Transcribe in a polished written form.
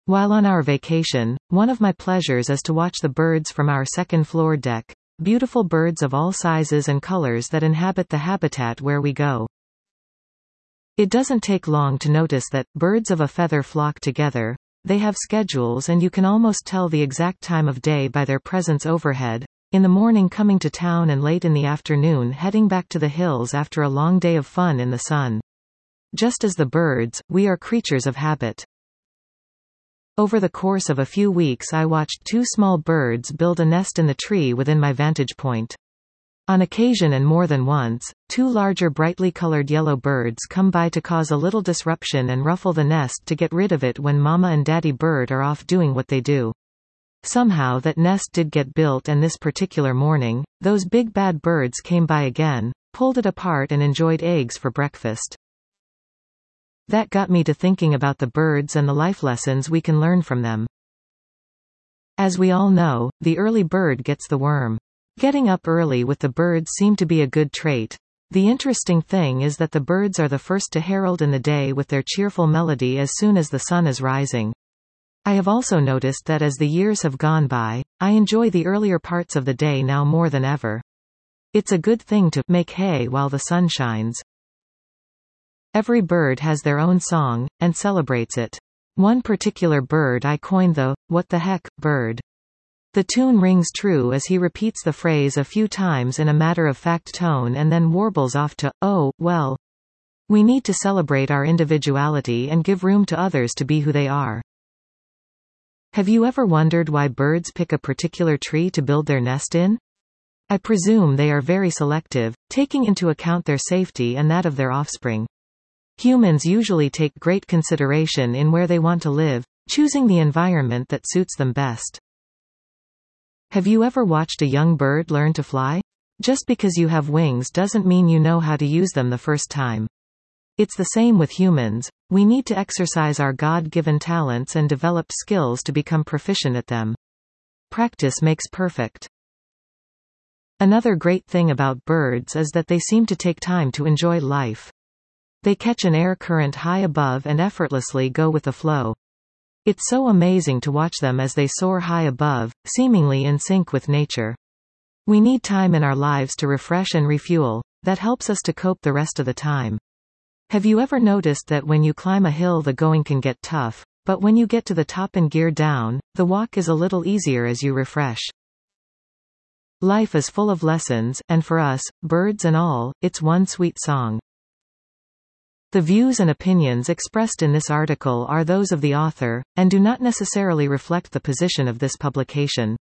While on our vacation, one of my pleasures is to watch the birds from our second-floor deck. Beautiful birds of all sizes and colors that inhabit the habitat where we go. It doesn't take long to notice that birds of a feather flock together. They have schedules and you can almost tell the exact time of day by their presence overhead, in the morning coming to town and late in the afternoon heading back to the hills after a long day of fun in the sun. Just as the birds, we are creatures of habit. Over the course of a few weeks I watched two small birds build a nest in the tree within my vantage point. On occasion and more than once, two larger brightly colored yellow birds come by to cause a little disruption and ruffle the nest to get rid of it when Mama and Daddy bird are off doing what they do. Somehow that nest did get built, and this particular morning, those big bad birds came by again, pulled it apart and enjoyed eggs for breakfast. That got me to thinking about the birds and the life lessons we can learn from them. As we all know, the early bird gets the worm. Getting up early with the birds seemed to be a good trait. The interesting thing is that the birds are the first to herald in the day with their cheerful melody as soon as the sun is rising. I have also noticed that as the years have gone by, I enjoy the earlier parts of the day now more than ever. It's a good thing to make hay while the sun shines. Every bird has their own song, and celebrates it. One particular bird I coined the, "what the heck," bird. The tune rings true as he repeats the phrase a few times in a matter-of-fact tone and then warbles off to, "oh, well." We need to celebrate our individuality and give room to others to be who they are. Have you ever wondered why birds pick a particular tree to build their nest in? I presume they are very selective, taking into account their safety and that of their offspring. Humans usually take great consideration in where they want to live, choosing the environment that suits them best. Have you ever watched a young bird learn to fly? Just because you have wings doesn't mean you know how to use them the first time. It's the same with humans. We need to exercise our God-given talents and developed skills to become proficient at them. Practice makes perfect. Another great thing about birds is that they seem to take time to enjoy life. They catch an air current high above and effortlessly go with the flow. It's so amazing to watch them as they soar high above, seemingly in sync with nature. We need time in our lives to refresh and refuel. That helps us to cope the rest of the time. Have you ever noticed that when you climb a hill the going can get tough, but when you get to the top and gear down, the walk is a little easier as you refresh? Life is full of lessons, and for us, birds and all, it's one sweet song. The views and opinions expressed in this article are those of the author, and do not necessarily reflect the position of this publication.